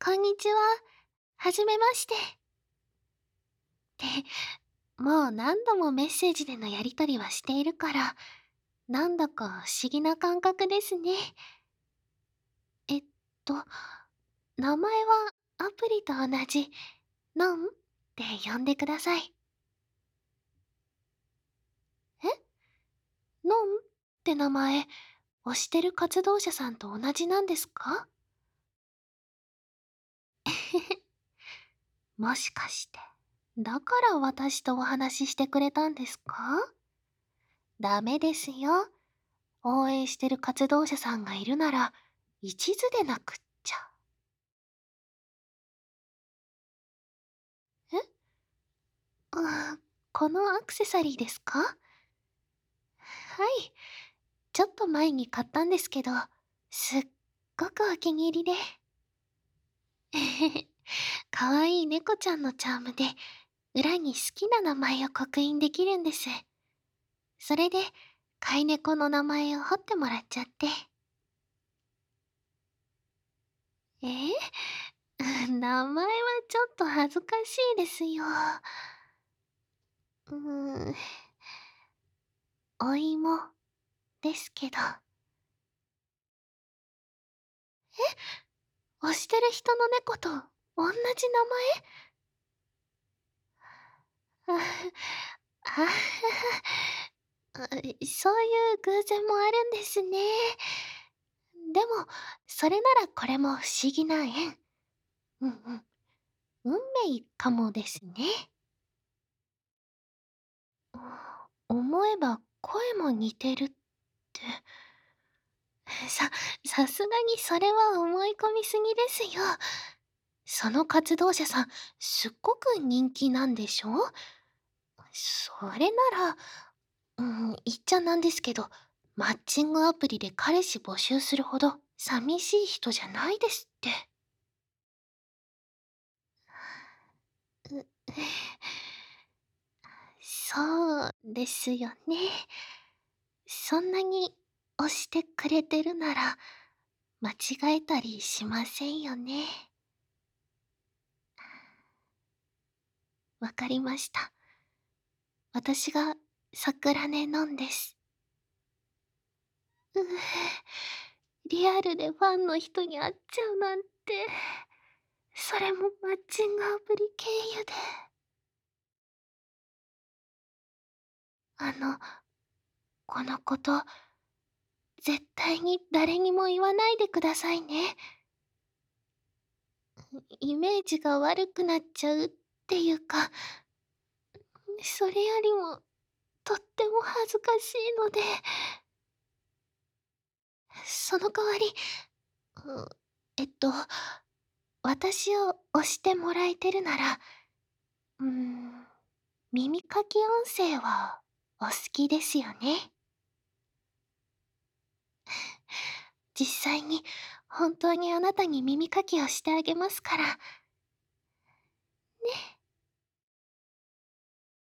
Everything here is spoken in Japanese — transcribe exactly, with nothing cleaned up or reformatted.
こんにちは。はじめまして。って、もう何度もメッセージでのやりとりはしているから、なんだか不思議な感覚ですね。えっと、名前はアプリと同じ、のんって呼んでください。えのんって名前、推してる活動者さんと同じなんですか？もしかして、だから私とお話ししてくれたんですか？ダメですよ。応援してる活動者さんがいるなら、一途でなくっちゃ。えあ、このアクセサリーですか？はい。ちょっと前に買ったんですけど、すっごくお気に入りで。かわいい猫ちゃんのチャームで、裏に好きな名前を刻印できるんです。それで、飼い猫の名前を彫ってもらっちゃって。え名前はちょっと恥ずかしいですよ。うーん、お芋ですけど。推してる人の猫とおんなじ名前？ああはは。あ、そういう偶然もあるんですね。でも、それならこれも不思議な縁。うんうん。運命かもですね。思えば声も似てるって。さ、さすがにそれは思い込みすぎですよ。その活動者さん、すっごく人気なんでしょ？それなら、うん、言っちゃなんですけど、マッチングアプリで彼氏募集するほど寂しい人じゃないですって。うそうですよね。そんなに推してくれてるなら、間違えたりしませんよね。わかりました。私が桜音のんです。うぅ、リアルでファンの人に会っちゃうなんて。それもマッチングアプリ経由で。あの、このこと、絶対に誰にも言わないでくださいね。イメージが悪くなっちゃうっていうか、それよりも、とっても恥ずかしいので。その代わり、うえっと、私を推してもらえてるなら、うーん、耳かき音声はお好きですよね？実際に本当にあなたに耳かきをしてあげますから。ね。